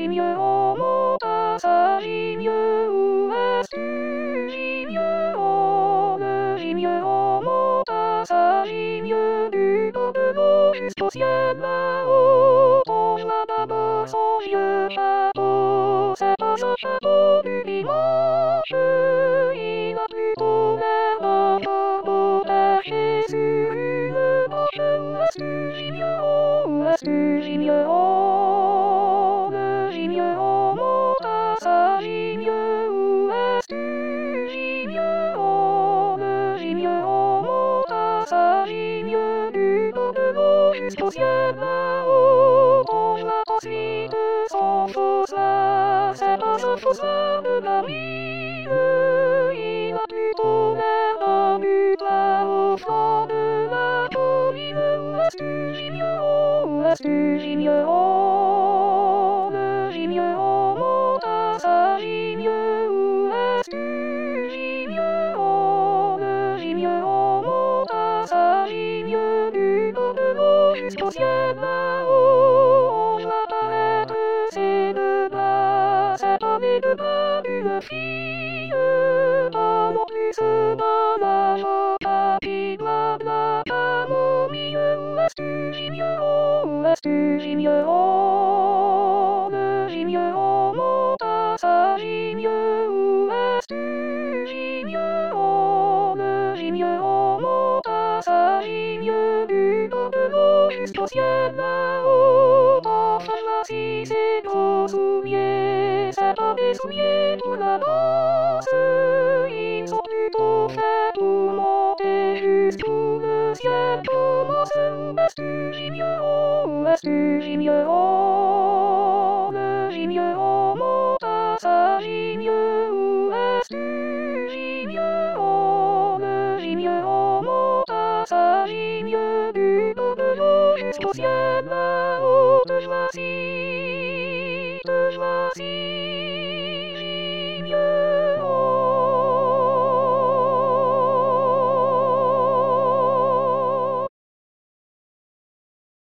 mieux au monde, ça vit mieux où est-ce que vit mieux oh, le vit mieux au monde, ça vit mieux du bord de l'eau jusqu'au ciel là-haut. On voit d'abord son vieux chapeau, c'est pas un chapeau du dimanche, il a plutôt l'air d'un corbeau perché sur une branche. Où est-ce que vit mieux oh, où est-ce que vit mieux oh, le vit mieux au monde, ça vit mieux où est-ce que vit mieux oh, le vit mieux au monde, ça vit mieux du bord de l'eau jusqu'au ciel là-haut. On voit ensuite son faussaire, c'est pas un faussaire de la ville, il a plutôt l'air d'un butoir au flanc de la colline. Où est-ce que vit mieux oh, où est-ce que vit mieux oh, le vit mieux au monde, ça vit mieux où est-ce que vit mieux oh, le vit mieux au monde, ça vit mieux du bord de l'eau jusqu'au ciel là-haut. On voit paraître ses deux bras, c'est pas les deux bras d'une fille, pas non plus ceux d'un avocat qui doit de la camomille. Où est-ce que vit mieux oh, où est-ce que vit mieux oh, le vit mieux au monde, ça vit mieux où est-ce que vit mieux oh, le vit mieux au monde, ça vit mieux du bord de l'eau jusqu'au ciel là-haut. Enfin voici ses gros souliers, c'est pas des souliers pour la danse, ils sont plutôt faits pour monter jusqu'où le ciel commence. Où est-ce que vit mieux oh, où est-ce que vit mieux oh, le vit mieux au monde, ça vit mieux où est-ce que vit mieux oh, le vit mieux au monde, ça vit mieux du bord de l'eau jusqu'au ciel là-haut. Te voici, te voici.